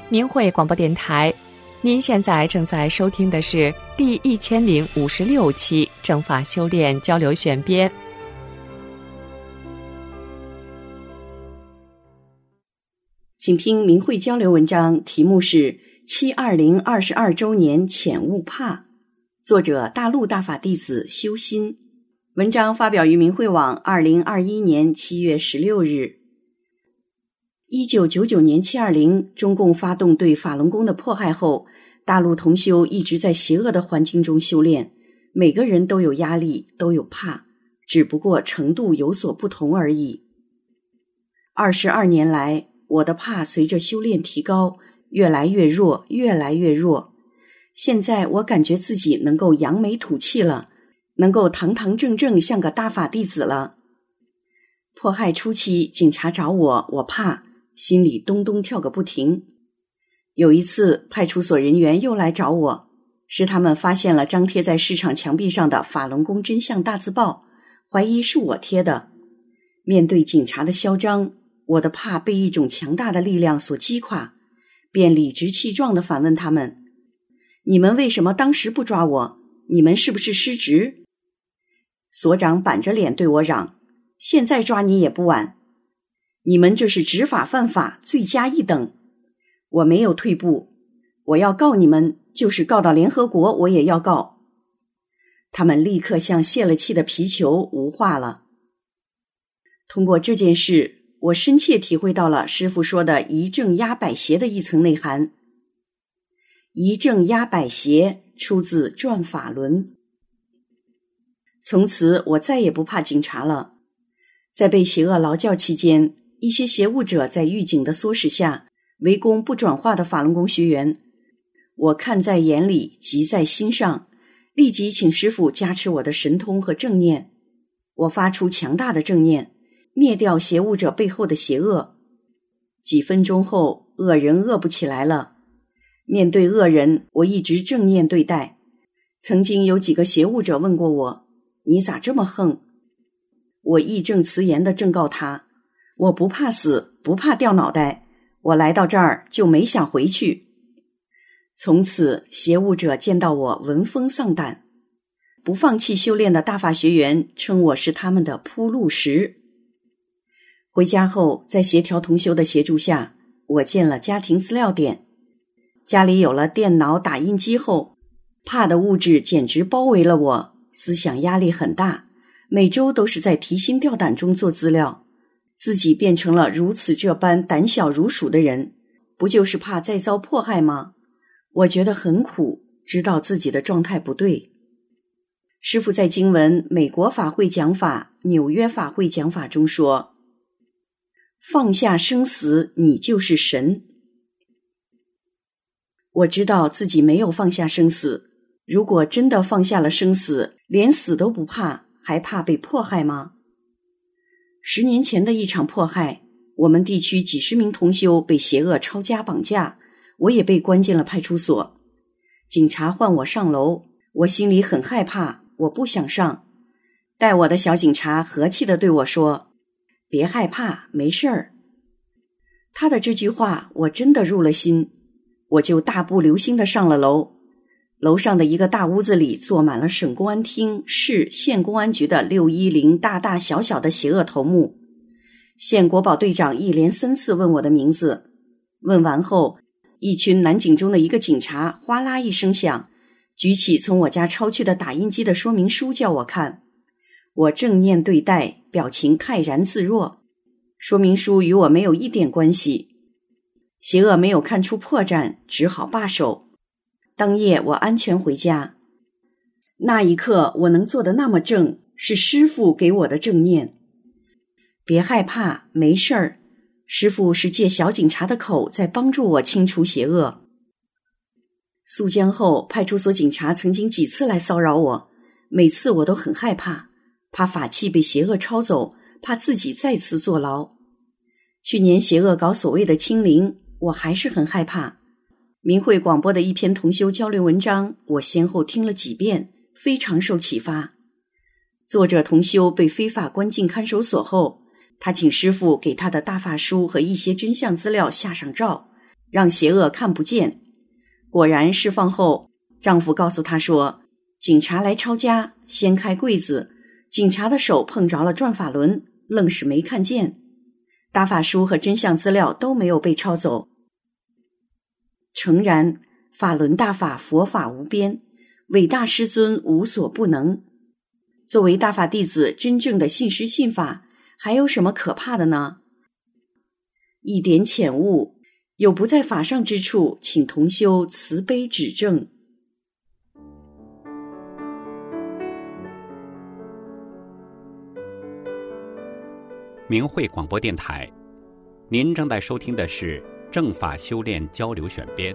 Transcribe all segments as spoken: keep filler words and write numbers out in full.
明慧广播电台，您现在正在收听的是第一千零五十六期正法修炼交流选编。 请听明慧交流文章，题目是七二零二十二周年潜悟怕，作者大陆大法弟子修心。文章发表于明慧网二零二一年七月十六日。一九九九年七二零，中共发动对法轮功的迫害后，大陆同修一直在邪恶的环境中修炼，每个人都有压力，都有怕，只不过程度有所不同而已。二十二年来，我的怕随着修炼提高，越来越弱，越来越弱。现在我感觉自己能够扬眉吐气了，能够堂堂正正像个大法弟子了。迫害初期，警察找我，我怕，心里咚咚跳个不停。有一次，派出所人员又来找我，是他们发现了张贴在市场墙壁上的法轮功真相大字报，怀疑是我贴的。面对警察的嚣张，我的怕被一种强大的力量所击垮，便理直气壮地反问他们：你们为什么当时不抓我？你们是不是失职？所长板着脸对我嚷：现在抓你也不晚，你们这是执法犯法，罪加一等。我没有退步，我要告你们，就是告到联合国我也要告。他们立刻像泄了气的皮球，无话了。通过这件事，我深切体会到了师父说的一正压百邪的一层内涵。一正压百邪出自转法轮。从此我再也不怕警察了。在被邪恶劳教期间，一些邪物者在狱警的唆使下围攻不转化的法轮功学员，我看在眼里，急在心上，立即请师父加持我的神通和正念。我发出强大的正念，灭掉邪物者背后的邪恶。几分钟后，恶人恶不起来了。面对恶人，我一直正念对待。曾经有几个邪物者问过我：你咋这么横？我义正辞严地正告他：我不怕死，不怕掉脑袋，我来到这儿就没想回去。从此，邪物者见到我闻风丧胆。不放弃修炼的大法学员称我是他们的铺路石。回家后，在协调同修的协助下，我建了家庭资料点。家里有了电脑打印机后，怕的物质简直包围了我，思想压力很大，每周都是在提心吊胆中做资料。自己变成了如此这般胆小如鼠的人，不就是怕再遭迫害吗？我觉得很苦，知道自己的状态不对。师父在经文美国法会讲法、纽约法会讲法中说：放下生死，你就是神。我知道自己没有放下生死，如果真的放下了生死，连死都不怕，还怕被迫害吗？十年前的一场迫害，我们地区几十名同修被邪恶抄家绑架，我也被关进了派出所。警察唤我上楼，我心里很害怕，我不想上。带我的小警察和气地对我说：别害怕，没事儿。他的这句话我真的入了心，我就大步流星地上了楼。楼上的一个大屋子里坐满了省公安厅、市、县公安局的六一零大大小小的邪恶头目。县国保队长一连三次问我的名字，问完后，一群男警中的一个警察哗啦一声响，举起从我家抄去的打印机的说明书叫我看。我正念对待，表情泰然自若。说明书与我没有一点关系。邪恶没有看出破绽，只好罢手。当夜我安全回家。那一刻我能做得那么正，是师父给我的正念。别害怕，没事儿。师父是借小警察的口在帮助我清除邪恶。肃江后，派出所警察曾经几次来骚扰我，每次我都很害怕，怕法器被邪恶抄走，怕自己再次坐牢。去年邪恶搞所谓的清零，我还是很害怕。明慧广播的一篇同修交流文章，我先后听了几遍，非常受启发。作者同修被非法关进看守所后，他请师父给他的大法书和一些真相资料下上照， 让邪恶看不见。果然释放后，丈夫告诉她说，警察来抄家，掀开柜子，警察的手碰着了转法轮，愣是没看见。大法书和真相资料都没有被抄走。诚然，法轮大法，佛法无边，伟大师尊无所不能。作为大法弟子，真正的信师信法，还有什么可怕的呢？一点浅悟，有不在法上之处，请同修慈悲指正。 明慧广播电台，您正在收听的是正法修炼交流选编。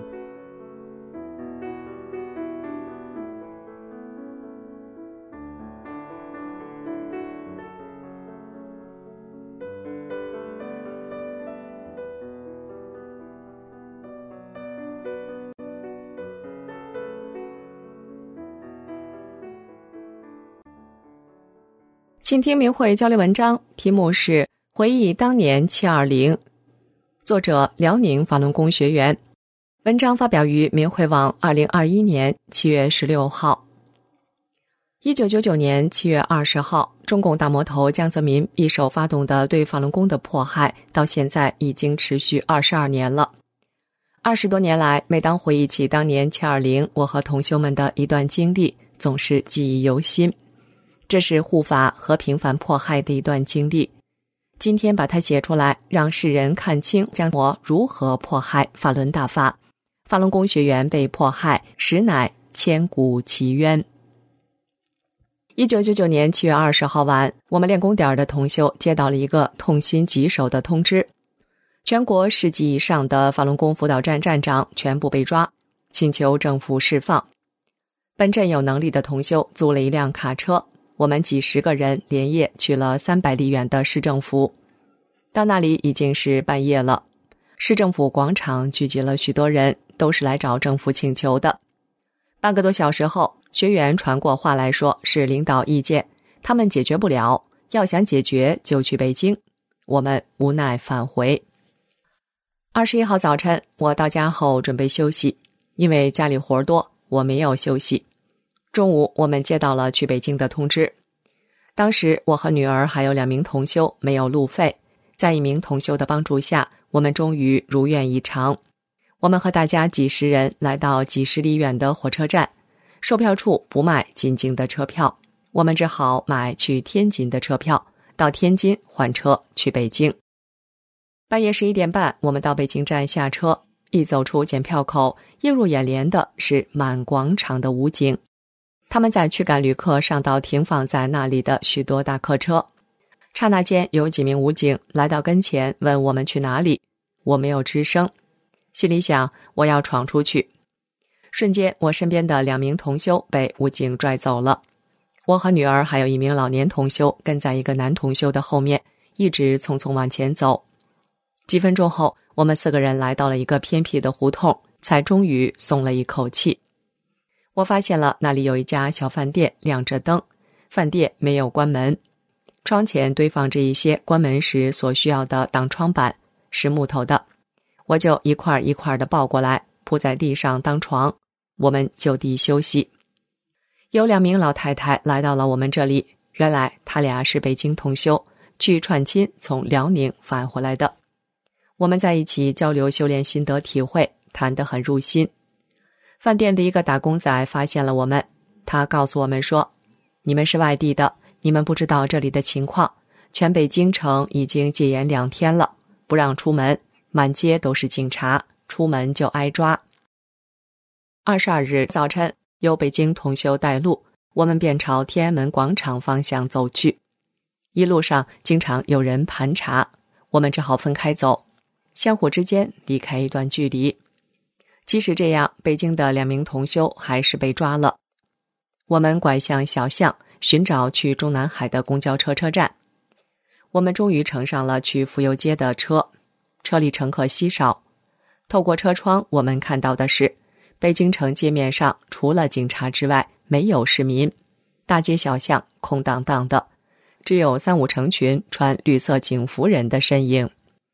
请听明慧交流文章，题目是回忆当年七二零，作者辽宁法轮功学员。文章发表于明慧网二零二一年七月十六号。一九九九年七月二十号，中共大魔头江泽民一手发动的对法轮功的迫害，到现在已经持续二十二年了。二十多年来，每当回忆起当年七二零，我和同修们的一段经历，总是记忆犹新。这是护法和平反迫害的一段经历，今天把它写出来，让世人看清江魔如何迫害法轮大法，法轮功学员被迫害实乃千古奇冤。一九九九年七月二十号晚，我们练功点的同修接到了一个痛心疾首的通知，全国十级以上的法轮功辅导站站长全部被抓，请求政府释放。本镇有能力的同修租了一辆卡车，我们几十个人连夜去了三百里远的市政府。到那里已经是半夜了，市政府广场聚集了许多人，都是来找政府请求的。半个多小时后，学员传过话来说是领导意见，他们解决不了，要想解决就去北京。我们无奈返回。二十一号早晨，我到家后准备休息，因为家里活多，我没有休息。中午我们接到了去北京的通知，当时我和女儿还有两名同修没有路费，在一名同修的帮助下，我们终于如愿以偿。我们和大家几十人来到几十里远的火车站，售票处不卖进京的车票，我们只好买去天津的车票，到天津换车去北京。半夜十一点半，我们到北京站下车，一走出检票口，映入眼帘的是满广场的武警。他们在驱赶旅客上到停放在那里的许多大客车。刹那间，有几名武警来到跟前，问我们去哪里。我没有吱声，心里想我要闯出去。瞬间，我身边的两名同修被武警拽走了。我和女儿还有一名老年同修跟在一个男同修的后面，一直匆匆往前走。几分钟后，我们四个人来到了一个偏僻的胡同，才终于松了一口气。我发现了那里有一家小饭店亮着灯，饭店没有关门，窗前堆放着一些关门时所需要的挡窗板，是木头的，我就一块一块的抱过来铺在地上当床，我们就地休息。有两名老太太来到了我们这里，原来他俩是北京同修，去串亲从辽宁返回来的。我们在一起交流修炼心得体会，谈得很入心。饭店的一个打工仔发现了我们，他告诉我们说，你们是外地的，你们不知道这里的情况，全北京城已经戒严两天了，不让出门，满街都是警察，出门就挨抓。二十二日早晨，由北京同修带路，我们便朝天安门广场方向走去。一路上经常有人盘查，我们只好分开走，相互之间离开一段距离。即使这样，北京的两名同修还是被抓了。我们拐向小巷，寻找去中南海的公交车车站。我们终于乘上了去福佑街的车，车里乘客稀少。透过车窗，我们看到的是北京城街面上除了警察之外没有市民，大街小巷空荡荡的，只有三五成群穿绿色警服人的身影。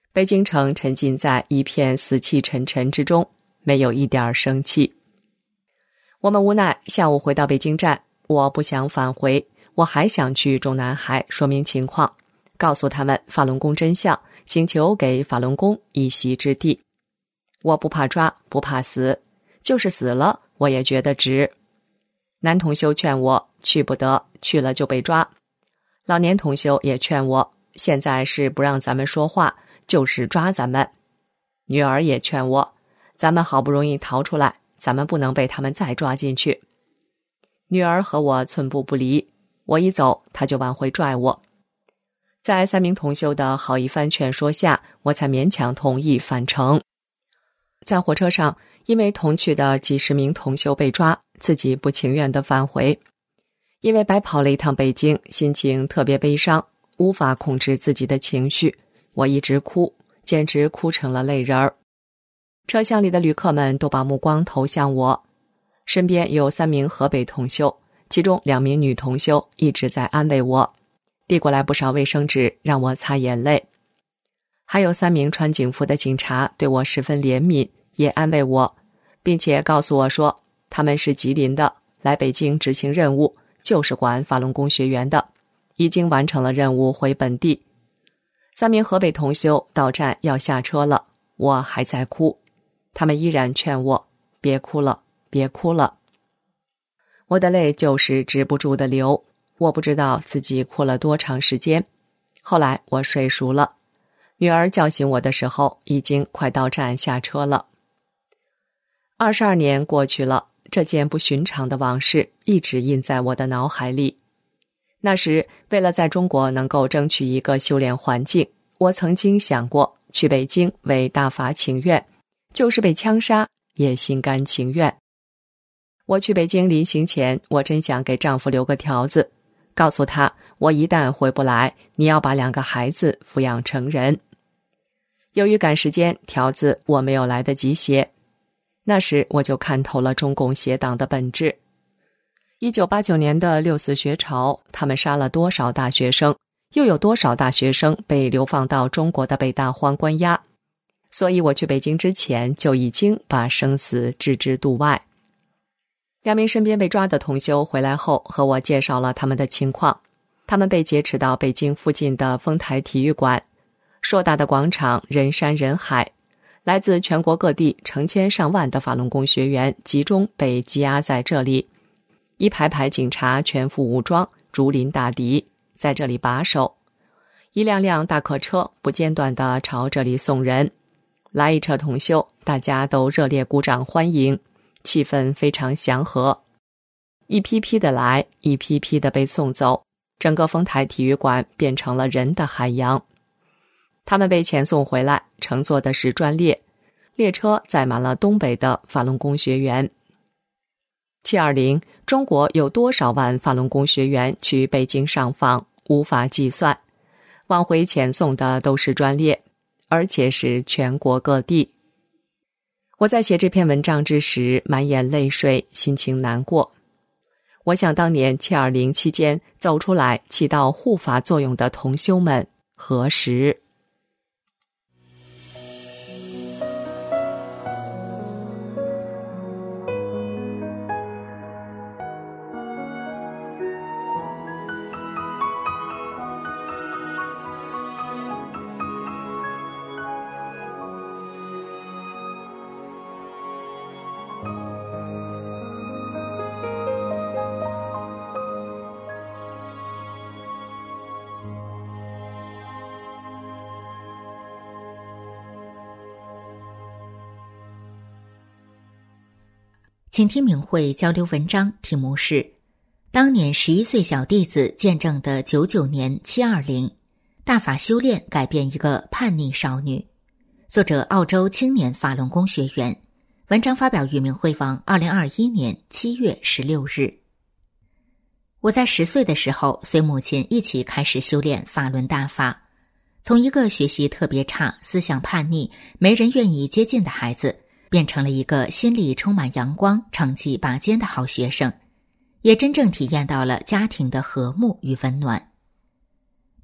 北京城沉浸在一片死气沉沉之中，没有一点生气。我们无奈下午回到北京站，我不想返回，我还想去中南海说明情况，告诉他们法轮功真相，请求给法轮功一席之地。我不怕抓，不怕死，就是死了我也觉得值。男同修劝我去不得，去了就被抓。老年同修也劝我，现在是不让咱们说话，就是抓咱们。女儿也劝我，咱们好不容易逃出来，咱们不能被他们再抓进去。女儿和我寸步不离，我一走她就往回拽我。在三名同修的好一番劝说下，我才勉强同意返程。在火车上，因为同去的几十名同修被抓，自己不情愿地返回。因为白跑了一趟北京，心情特别悲伤，无法控制自己的情绪，我一直哭，简直哭成了泪人儿。车厢里的旅客们都把目光投向我，身边有三名河北同修，其中两名女同修一直在安慰我，递过来不少卫生纸让我擦眼泪。还有三名穿警服的警察对我十分怜悯，也安慰我，并且告诉我说他们是吉林的，来北京执行任务，就是管法轮功学员的，已经完成了任务回本地。三名河北同修到站要下车了，我还在哭，他们依然劝我别哭了，别哭了。我的泪就是止不住的流，我不知道自己哭了多长时间。后来我睡熟了，女儿叫醒我的时候，已经快到站下车了。二十二年过去了，这件不寻常的往事一直印在我的脑海里。那时，为了在中国能够争取一个修炼环境，我曾经想过去北京为大法请愿，就是被枪杀也心甘情愿。我去北京临行前，我真想给丈夫留个条子，告诉他我一旦回不来，你要把两个孩子抚养成人。由于赶时间，条子我没有来得及写。那时我就看透了中共邪党的本质。一九八九年的六四学潮，他们杀了多少大学生，又有多少大学生被流放到中国的北大荒关押。所以我去北京之前就已经把生死置之度外。两名身边被抓的同修回来后和我介绍了他们的情况，他们被劫持到北京附近的丰台体育馆，硕大的广场人山人海，来自全国各地成千上万的法轮功学员集中被羁押在这里，一排排警察全副武装，竹林大敌，在这里把守。一辆辆大客车不间断地朝这里送人，来一车同修，大家都热烈鼓掌欢迎，气氛非常祥和。一批批的来，一批批的被送走，整个丰台体育馆变成了人的海洋。他们被遣送回来，乘坐的是专列，列车载满了东北的法轮功学员。七二零，中国有多少万法轮功学员去北京上访，无法计算。往回遣送的都是专列，而且是全国各地。我在写这篇文章之时，满眼泪水，心情难过。我想当年七二零期间走出来起到护法作用的同修们何时？ 请听明慧交流文章，题目是当年十一岁小弟子见证的九九年七二零，大法修炼改变一个叛逆少女。作者澳洲青年法轮功学员。文章发表于明慧网二零二一年七月十六日。我在十岁的时候，随母亲一起开始修炼法轮大法，从一个学习特别差、思想叛逆、没人愿意接近的孩子，变成了一个心里充满阳光、成绩拔尖的好学生，也真正体验到了家庭的和睦与温暖。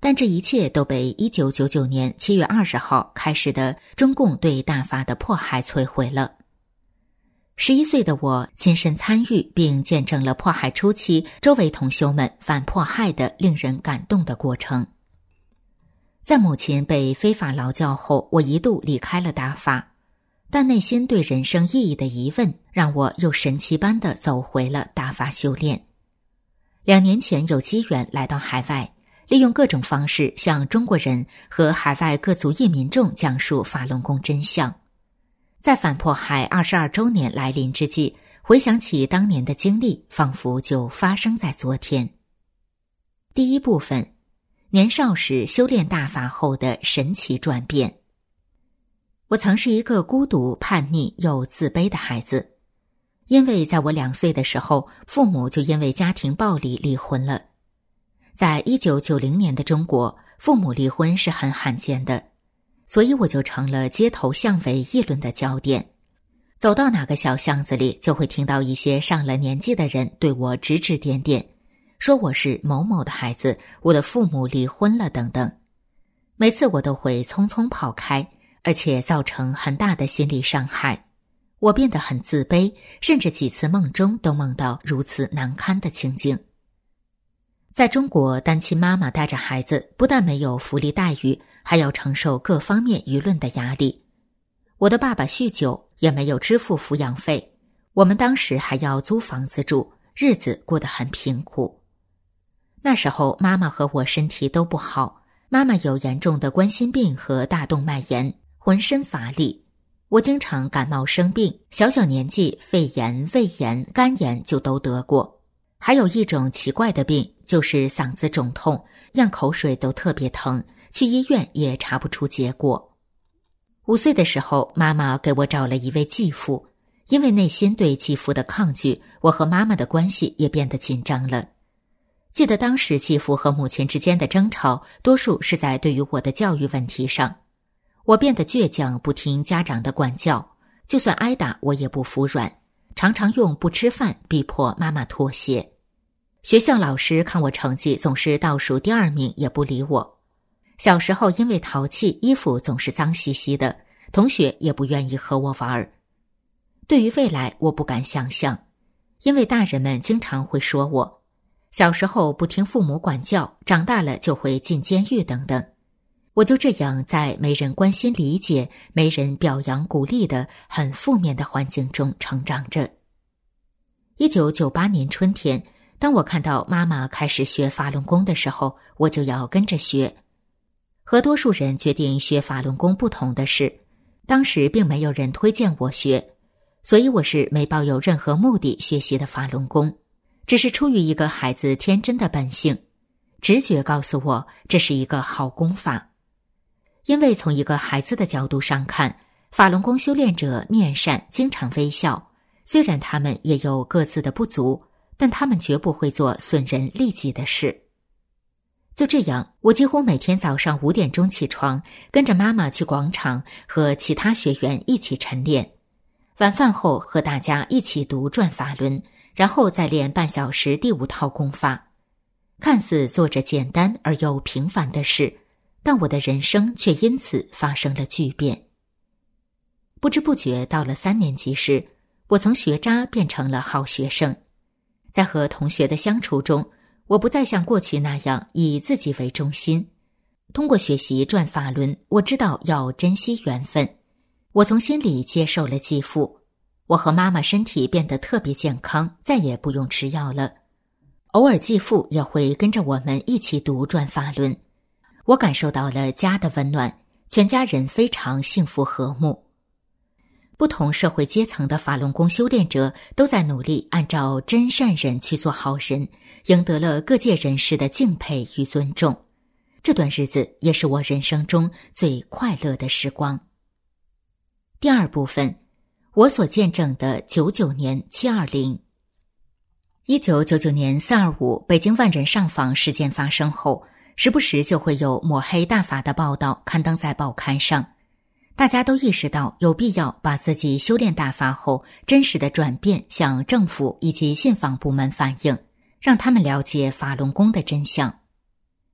但这一切都被一九九九年七月二十号开始的中共对大法的迫害摧毁了。十一岁的我亲身参与并见证了迫害初期周围同修们反迫害的令人感动的过程。在母亲被非法劳教后，我一度离开了大法，但内心对人生意义的疑问让我又神奇般地走回了大法修炼。两年前有机缘来到海外，利用各种方式向中国人和海外各族裔民众讲述法轮功真相。在反迫害二十二周年来临之际，回想起当年的经历，仿佛就发生在昨天。第一部分，年少时修炼大法后的神奇转变。我曾是一个孤独、叛逆又自卑的孩子，因为在我两岁的时候，父母就因为家庭暴力离婚了。在一九九零年的中国，父母离婚是很罕见的，所以我就成了街头巷尾议论的焦点。走到哪个小巷子里，就会听到一些上了年纪的人对我指指点点，说我是某某的孩子，我的父母离婚了等等。每次我都会匆匆跑开，而且造成很大的心理伤害。我变得很自卑，甚至几次梦中都梦到如此难堪的情景。在中国，单亲妈妈带着孩子，不但没有福利待遇，还要承受各方面舆论的压力。我的爸爸酗酒，也没有支付抚养费，我们当时还要租房子住，日子过得很贫苦。那时候妈妈和我身体都不好，妈妈有严重的冠心病和大动脉炎，浑身乏力。我经常感冒生病，小小年纪肺炎、胃炎、肝炎就都得过。还有一种奇怪的病，就是嗓子肿痛，咽口水都特别疼，去医院也查不出结果。五岁的时候，妈妈给我找了一位继父，因为内心对继父的抗拒，我和妈妈的关系也变得紧张了。记得当时继父和母亲之间的争吵，多数是在对于我的教育问题上。我变得倔强，不听家长的管教，就算挨打我也不服软，常常用不吃饭逼迫妈妈妥协。学校老师看我成绩总是倒数第二名，也不理我。小时候因为淘气，衣服总是脏兮兮的，同学也不愿意和我玩。对于未来我不敢想象，因为大人们经常会说我小时候不听父母管教，长大了就会进监狱等等。我就这样在没人关心理解、没人表扬鼓励的很负面的环境中成长着。一九九八年春天，当我看到妈妈开始学法轮功的时候，我就要跟着学。和多数人决定学法轮功不同的是，当时并没有人推荐我学，所以我是没抱有任何目的学习的法轮功，只是出于一个孩子天真的本性，直觉告诉我这是一个好功法。因为从一个孩子的角度上看，法轮功修炼者面善，经常微笑，虽然他们也有各自的不足，但他们绝不会做损人利己的事。就这样，我几乎每天早上五点钟起床，跟着妈妈去广场和其他学员一起晨练，晚饭后和大家一起读转法轮，然后再练半小时第五套功法。看似做着简单而又平凡的事，但我的人生却因此发生了巨变。不知不觉到了三年级时，我从学渣变成了好学生。在和同学的相处中，我不再像过去那样以自己为中心。通过学习转法轮，我知道要珍惜缘分。我从心里接受了继父，我和妈妈身体变得特别健康，再也不用吃药了。偶尔继父也会跟着我们一起读转法轮，我感受到了家的温暖，全家人非常幸福和睦。不同社会阶层的法轮功修炼者都在努力按照真善忍去做好人，赢得了各界人士的敬佩与尊重。这段日子也是我人生中最快乐的时光。第二部分，我所见证的九九年七二零。一九九九年四二五北京万人上访事件发生后，时不时就会有抹黑大法的报道刊登在报刊上。大家都意识到有必要把自己修炼大法后真实的转变向政府以及信访部门反映，让他们了解法轮功的真相。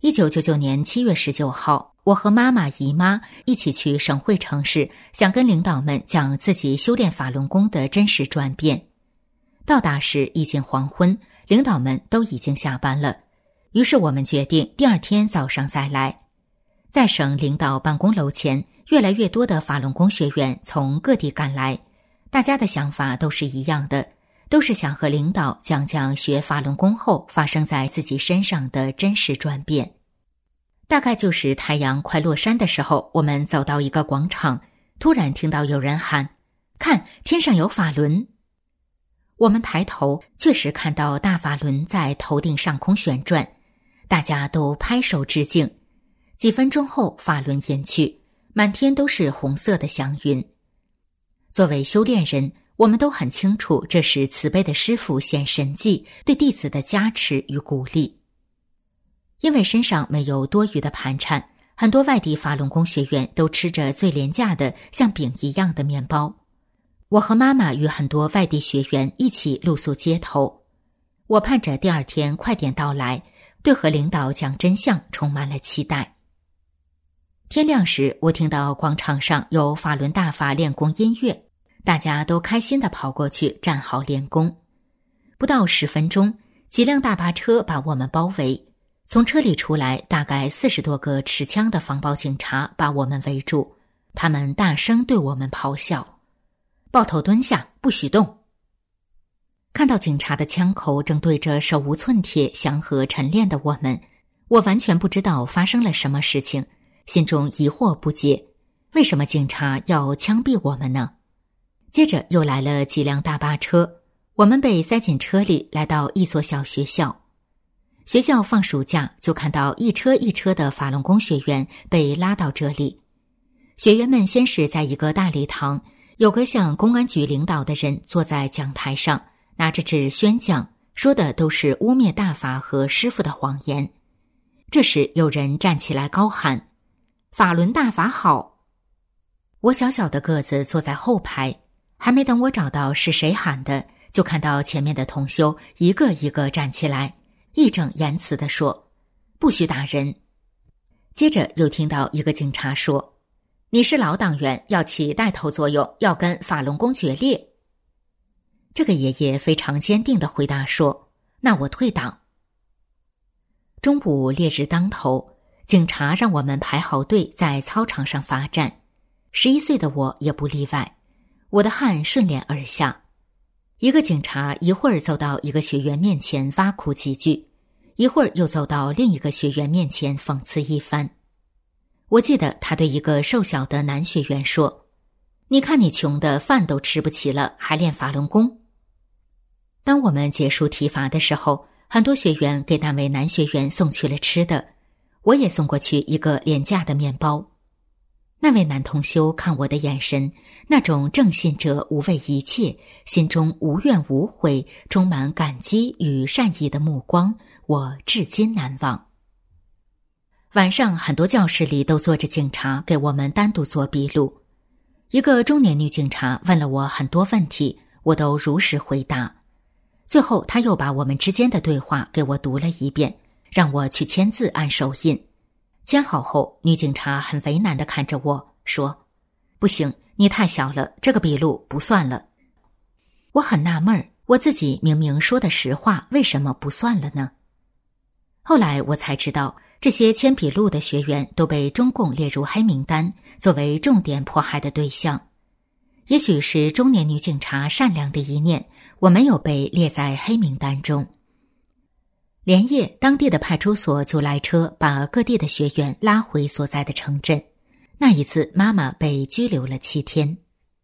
一九九九年七月十九号，我和妈妈、姨妈一起去省会城市，想跟领导们讲自己修炼法轮功的真实转变。到达时已经黄昏，领导们都已经下班了，于是我们决定第二天早上再来。在省领导办公楼前，越来越多的法轮功学员从各地赶来，大家的想法都是一样的，都是想和领导讲讲学法轮功后发生在自己身上的真实转变。大概就是太阳快落山的时候，我们走到一个广场，突然听到有人喊：看，天上有法轮！我们抬头，确实看到大法轮在头顶上空旋转，大家都拍手致敬。几分钟后，法轮隐去，满天都是红色的祥云。作为修炼人，我们都很清楚，这是慈悲的师父显神迹对弟子的加持与鼓励。因为身上没有多余的盘缠，很多外地法轮功学员都吃着最廉价的像饼一样的面包。我和妈妈与很多外地学员一起露宿街头，我盼着第二天快点到来，对和领导讲真相充满了期待。天亮时，我听到广场上有法轮大法练功音乐，大家都开心地跑过去站好练功。不到十分钟，几辆大巴车把我们包围，从车里出来大概四十多个持枪的防暴警察把我们围住，他们大声对我们咆哮：抱头蹲下，不许动！看到警察的枪口正对着手无寸铁、祥和沉练的我们，我完全不知道发生了什么事情，心中疑惑不解，为什么警察要枪毙我们呢？接着又来了几辆大巴车，我们被塞进车里，来到一所小学校。学校放暑假，就看到一车一车的法轮功学员被拉到这里。学员们先是在一个大礼堂，有个像公安局领导的人坐在讲台上，拿着纸宣讲，说的都是污蔑大法和师父的谎言。这时有人站起来高喊：法轮大法好！我小小的个子坐在后排，还没等我找到是谁喊的，就看到前面的同修一个一个站起来，义正言辞地说：不许打人。接着又听到一个警察说：你是老党员，要起带头作用，要跟法轮功决裂。这个爷爷非常坚定地回答说：那我退党。中午烈日当头，警察让我们排好队在操场上罚站，十一岁的我也不例外，我的汗顺脸而下。一个警察一会儿走到一个学员面前挖苦几句，一会儿又走到另一个学员面前讽刺一番。我记得他对一个瘦小的男学员说：你看你穷的饭都吃不起了，还练法轮功。当我们结束体罚的时候，很多学员给那位男学员送去了吃的，我也送过去一个廉价的面包。那位男同修看我的眼神，那种正信者无畏一切，心中无怨无悔，充满感激与善意的目光，我至今难忘。晚上很多教室里都坐着警察给我们单独做笔录，一个中年女警察问了我很多问题，我都如实回答。最后他又把我们之间的对话给我读了一遍，让我去签字按手印。签好后，女警察很为难地看着我说：不行，你太小了，这个笔录不算了。我很纳闷，我自己明明说的实话，为什么不算了呢？后来我才知道，这些签笔录的学员都被中共列入黑名单，作为重点迫害的对象。也许是中年女警察善良的一念，我没有被列在黑名单中。连夜，当地的派出所就来车把各地的学员拉回所在的城镇。那一次，妈妈被拘留了七天。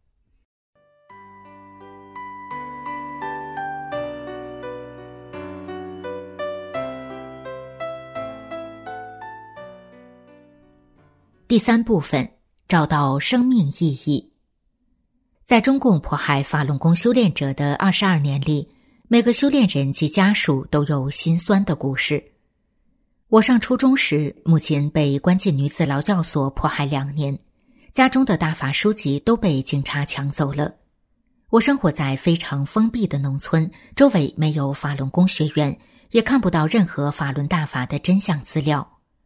第三部分，找到生命意义。在中共迫害法轮功修炼者的二十二年里，每个修炼人及家属都有心酸的故事。我上初中时，母亲被关进女子劳教所迫害两年，家中的大法书籍都被警察抢走了。我生活在非常封闭的农村，周围没有法轮功学员，也看不到任何法轮大法的真相资料。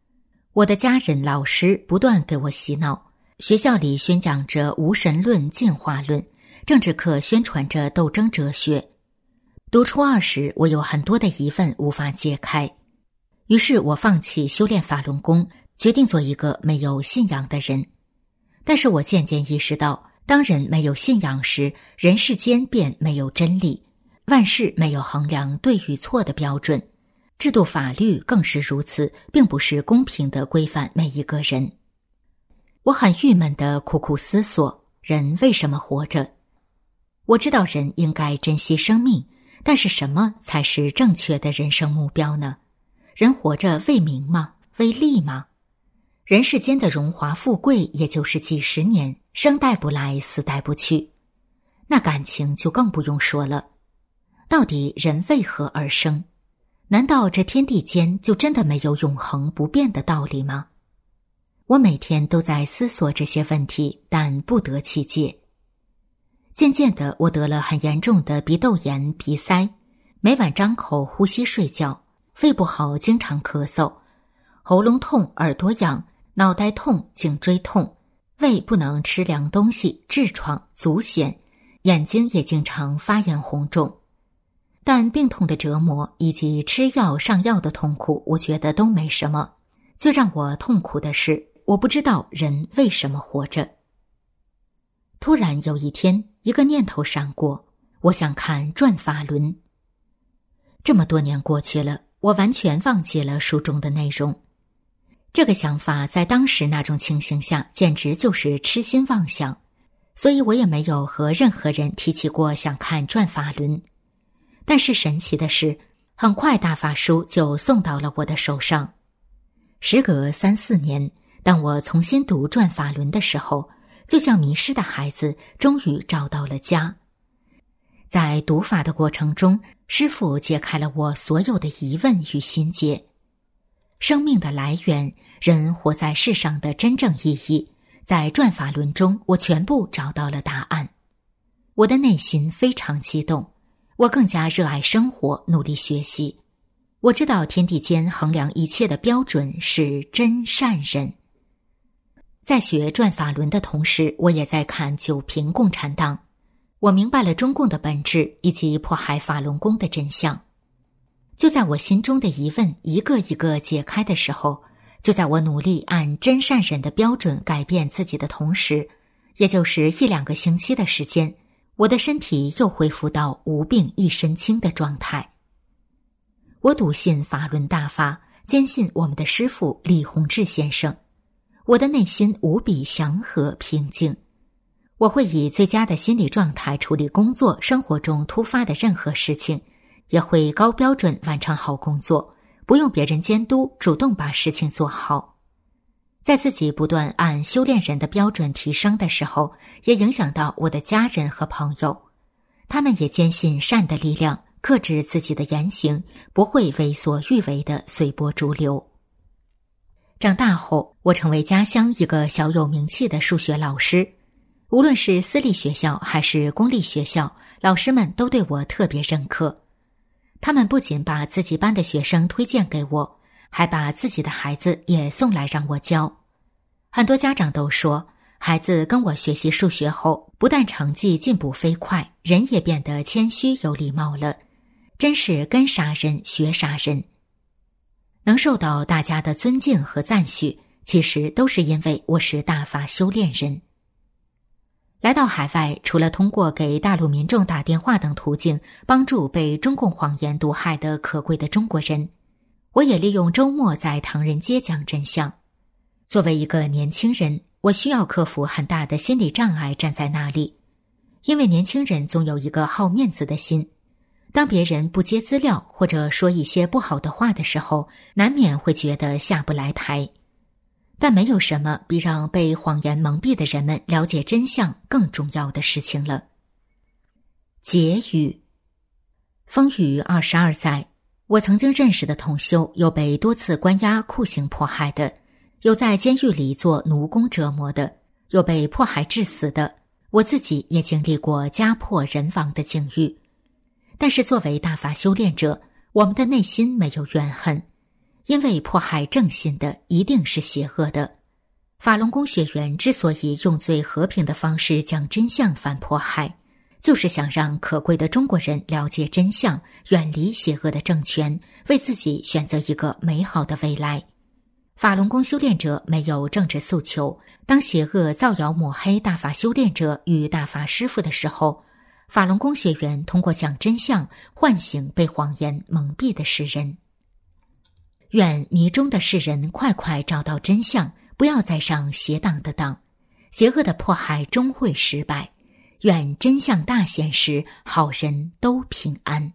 我的家人、老师不断给我洗脑，学校里宣讲着无神论、进化论，政治课宣传着斗争哲学。读初二时，我有很多的疑问无法解开，于是我放弃修炼法轮功，决定做一个没有信仰的人。但是我渐渐意识到，当人没有信仰时，人世间便没有真理，万事没有衡量对与错的标准，制度法律更是如此，并不是公平地规范每一个人。我很郁闷地苦苦思索，人为什么活着？我知道人应该珍惜生命，但是什么才是正确的人生目标呢？人活着为名吗？为利吗？人世间的荣华富贵也就是几十年，生带不来，死带不去。那感情就更不用说了。到底人为何而生？难道这天地间就真的没有永恒不变的道理吗？我每天都在思索这些问题，但不得其解。渐渐的，我得了很严重的鼻窦炎、鼻塞，每晚张口呼吸睡觉，肺不好，经常咳嗽，喉咙痛、耳朵痒、脑袋痛、颈椎痛，胃不能吃凉东西，痔疮、足癣，眼睛也经常发炎红肿。但病痛的折磨以及吃药上药的痛苦，我觉得都没什么。最让我痛苦的是，我不知道人为什么活着。突然有一天，一个念头闪过，我想看转法轮。这么多年过去了，我完全忘记了书中的内容。这个想法在当时那种情形下，简直就是痴心妄想，所以我也没有和任何人提起过想看转法轮。但是神奇的是，很快大法书就送到了我的手上。时隔三四年，当我重新读转法轮的时候，就像迷失的孩子终于找到了家。在读法的过程中，师父解开了我所有的疑问与心结。生命的来源，人活在世上的真正意义，在转法轮中，我全部找到了答案。我的内心非常激动，我更加热爱生活，努力学习。我知道天地间衡量一切的标准是真善忍。在学转法轮的同时，我也在看九评共产党。我明白了中共的本质以及迫害法轮功的真相。就在我心中的疑问一个一个解开的时候，就在我努力按真善忍的标准改变自己的同时，也就是一两个星期的时间，我的身体又恢复到无病一身轻的状态。我笃信法轮大法，坚信我们的师父李洪志先生。我的内心无比祥和平静。我会以最佳的心理状态处理工作、生活中突发的任何事情，也会高标准完成好工作，不用别人监督，主动把事情做好。在自己不断按修炼人的标准提升的时候，也影响到我的家人和朋友。他们也坚信善的力量，克制自己的言行，不会为所欲为的随波逐流。长大后，我成为家乡一个小有名气的数学老师。无论是私立学校还是公立学校，老师们都对我特别认可。他们不仅把自己班的学生推荐给我，还把自己的孩子也送来让我教。很多家长都说，孩子跟我学习数学后，不但成绩进步飞快，人也变得谦虚有礼貌了，真是跟啥人学啥人。能受到大家的尊敬和赞许，其实都是因为我是大法修炼人。来到海外，除了通过给大陆民众打电话等途径帮助被中共谎言毒害的可贵的中国人，我也利用周末在唐人街讲真相。作为一个年轻人，我需要克服很大的心理障碍站在那里，因为年轻人总有一个好面子的心。当别人不接资料或者说一些不好的话的时候，难免会觉得下不来台。但没有什么比让被谎言蒙蔽的人们了解真相更重要的事情了。结语：风雨二十二载，我曾经认识的同修有被多次关押酷刑迫害的，有在监狱里做奴工折磨的，有被迫害致死的，我自己也经历过家破人亡的境遇。但是作为大法修炼者，我们的内心没有怨恨， 因为迫害正信的一定是邪恶的。法轮功学员之所以用最和平的方式将真相反迫害，就是想让可贵的中国人了解真相，远离邪恶的政权，为自己选择一个美好的未来。法轮功修炼者没有政治诉求，当邪恶造谣抹黑大法修炼者与大法师父的时候，法轮功学员通过讲真相，唤醒被谎言蒙蔽的世人。愿迷中的世人快快找到真相，不要再上邪党的当，邪恶的迫害终会失败。愿真相大显时，好人都平安。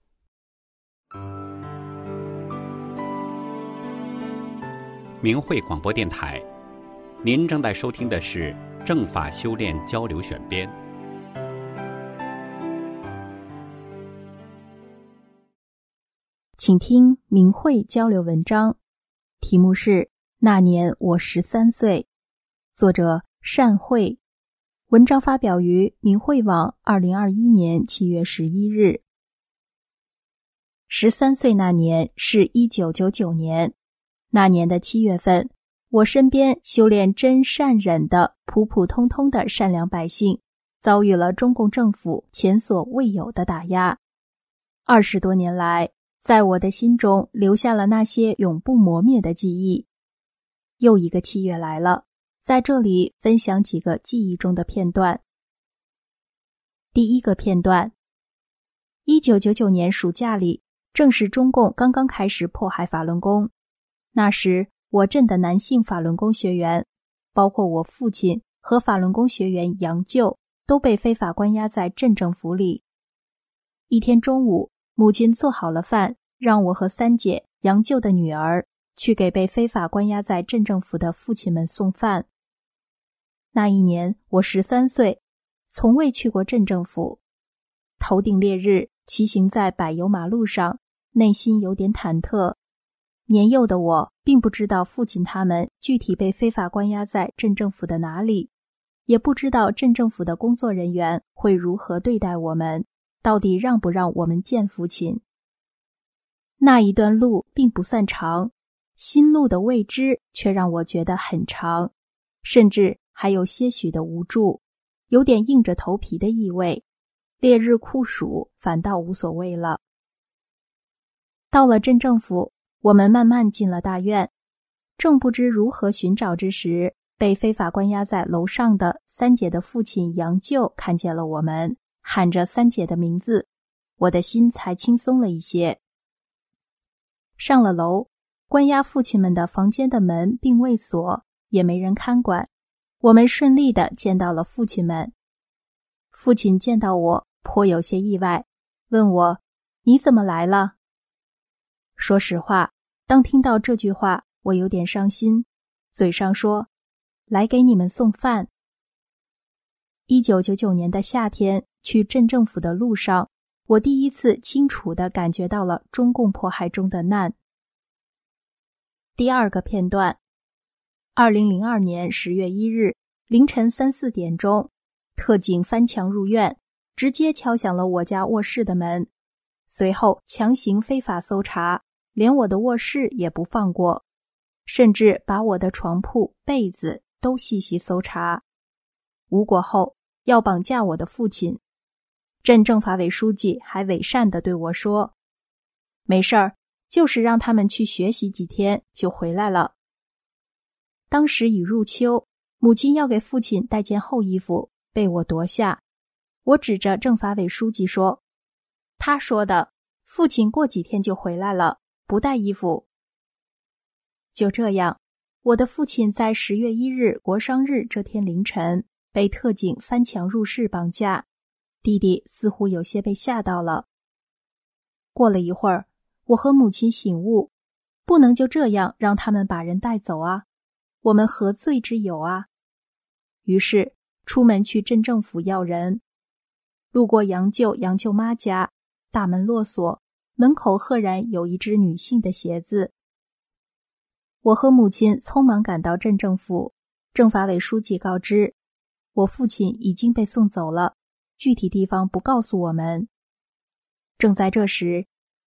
明慧广播电台，您正在收听的是正法修炼交流选编。 请听明慧交流文章，题目是《那年我十三岁》，作者善慧。文章发表于明慧网二零二一年七月十一日。十三岁那年是一九九九年，那年的七月份，我身边修炼真善忍的普普通通的善良百姓，遭遇了中共政府前所未有的打压。二十多年来，在我的心中留下了那些永不磨灭的记忆。又一个七月来了，在这里分享几个记忆中的片段。第一个片段，一九九九年暑假里，正是中共刚刚开始迫害法轮功。那时，我镇的男性法轮功学员，包括我父亲和法轮功学员杨舅，都被非法关押在镇政府里。一天中午，母亲做好了饭，让我和三姐、杨舅的女儿去给被非法关押在镇政府的父亲们送饭。那一年我十三岁，从未去过镇政府。头顶烈日，骑行在柏油马路上，内心有点忐忑。年幼的我并不知道父亲他们具体被非法关押在镇政府的哪里，也不知道镇政府的工作人员会如何对待我们，到底让不让我们见父亲。那一段路并不算长，心路的未知却让我觉得很长，甚至还有些许的无助，有点硬着头皮的意味。烈日酷暑反倒无所谓了。到了镇政府，我们慢慢进了大院，正不知如何寻找之时，被非法关押在楼上的三姐的父亲杨舅看见了我们，喊着三姐的名字，我的心才轻松了一些。上了楼，关押父亲们的房间的门并未锁，也没人看管，我们顺利地见到了父亲们。父亲见到我颇有些意外，问我：你怎么来了？说实话，当听到这句话，我有点伤心，嘴上说：来给你们送饭。一九九九年的夏天，去镇政府的路上，我第一次清楚地感觉到了中共迫害中的难。第二个片段，二零零二年十月一日凌晨三四点钟，特警翻墙入院，直接敲响了我家卧室的门，随后强行非法搜查，连我的卧室也不放过，甚至把我的床铺、被子都细细搜查。无果后，要绑架我的父亲。镇政法委书记还伪善地对我说：没事儿，就是让他们去学习几天就回来了。当时已入秋，母亲要给父亲带件厚衣服，被我夺下。我指着政法委书记说：他说的，父亲过几天就回来了，不带衣服。就这样，我的父亲在十月一日国殇日这天凌晨被特警翻墙入室绑架，弟弟似乎有些被吓到了。过了一会儿，我和母亲醒悟，不能就这样让他们把人带走啊，我们何罪之有啊？于是出门去镇政府要人，路过杨舅、杨舅妈家，大门落锁，门口赫然有一只女性的鞋子。我和母亲匆忙赶到镇政府，政法委书记告知，我父亲已经被送走了，具体地方不告诉我们。正在这时，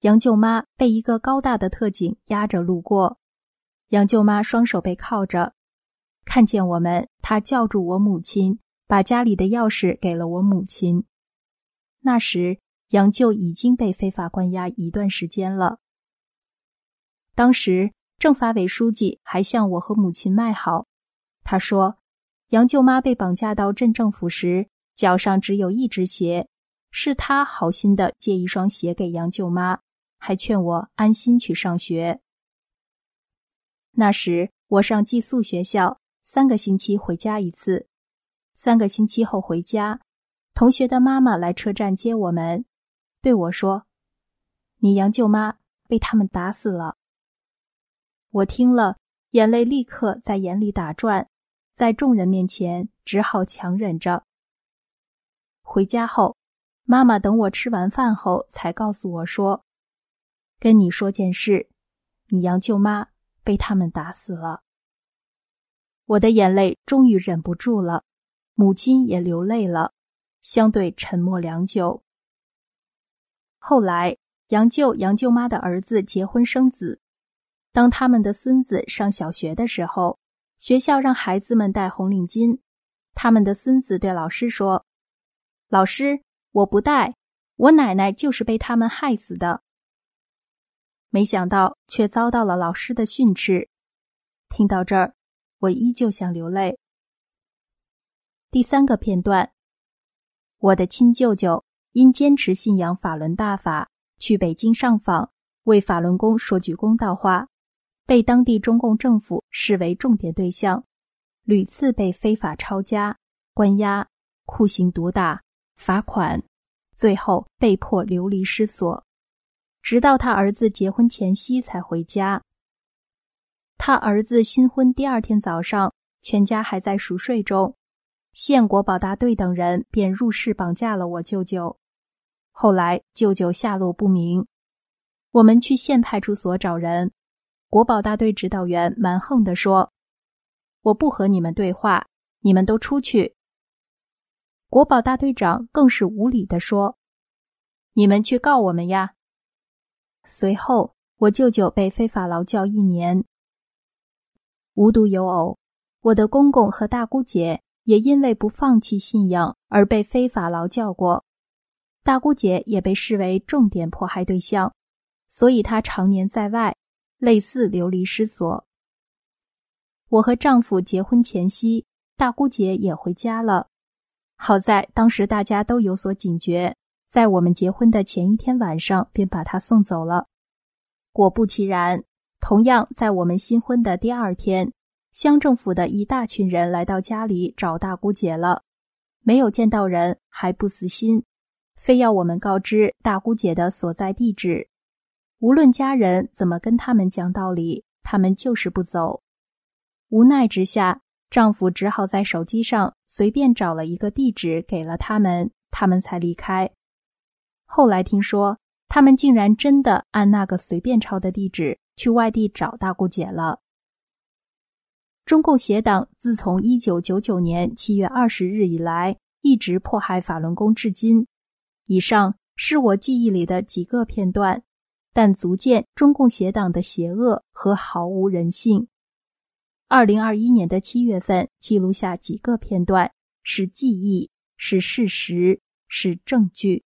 杨舅妈被一个高大的特警压着路过，杨舅妈双手被铐着，看见我们，她叫住我母亲，把家里的钥匙给了我母亲。那时杨舅已经被非法关押一段时间了。当时政法委书记还向我和母亲卖好，他说杨舅妈被绑架到镇政府时，脚上只有一只鞋，是他好心的借一双鞋给杨舅妈，还劝我安心去上学。那时我上寄宿学校，三个星期回家一次。三个星期后回家，同学的妈妈来车站接我们，对我说：“你杨舅妈被他们打死了。”我听了，眼泪立刻在眼里打转，在众人面前只好强忍着。回家后，妈妈等我吃完饭后才告诉我说：“跟你说件事，你杨舅妈被他们打死了。”我的眼泪终于忍不住了，母亲也流泪了，相对沉默良久。后来杨舅、杨舅妈的儿子结婚生子，当他们的孙子上小学的时候，学校让孩子们戴红领巾，他们的孙子对老师说：“老师，我不戴，我奶奶就是被他们害死的。”没想到却遭到了老师的训斥。听到这儿，我依旧想流泪。第三个片段，我的亲舅舅因坚持信仰法轮大法，去北京上访，为法轮功说句公道话，被当地中共政府视为重点对象，屡次被非法抄家、关押、酷刑毒打、罚款，最后被迫流离失所，直到他儿子结婚前夕才回家。他儿子新婚第二天早上，全家还在熟睡中，县国保大队等人便入室绑架了我舅舅。后来舅舅下落不明，我们去县派出所找人，国保大队指导员蛮横地说：“我不和你们对话，你们都出去。”国保大队长更是无理地说：“你们去告我们呀！”随后我舅舅被非法劳教一年。无独有偶，我的公公和大姑姐也因为不放弃信仰而被非法劳教过，大姑姐也被视为重点迫害对象，所以她常年在外，类似流离失所。我和丈夫结婚前夕，大姑姐也回家了。好在当时大家都有所警觉，在我们结婚的前一天晚上便把她送走了。果不其然，同样在我们新婚的第二天，乡政府的一大群人来到家里找大姑姐了，没有见到人还不死心，非要我们告知大姑姐的所在地址。无论家人怎么跟他们讲道理，他们就是不走。无奈之下，丈夫只好在手机上随便找了一个地址给了他们，他们才离开。后来听说，他们竟然真的按那个随便抄的地址去外地找大姑姐了。中共协党自从一九九九年七月二十日以来，一直迫害法轮功至今。以上是我记忆里的几个片段，但足见中共协党的邪恶和毫无人性。二零二一年的七月份记录下几个片段，是记忆，是事实，是证据。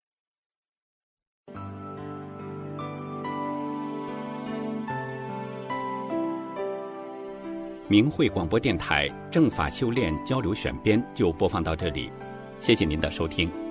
明慧广播电台正法修炼交流选编就播放到这里，谢谢您的收听。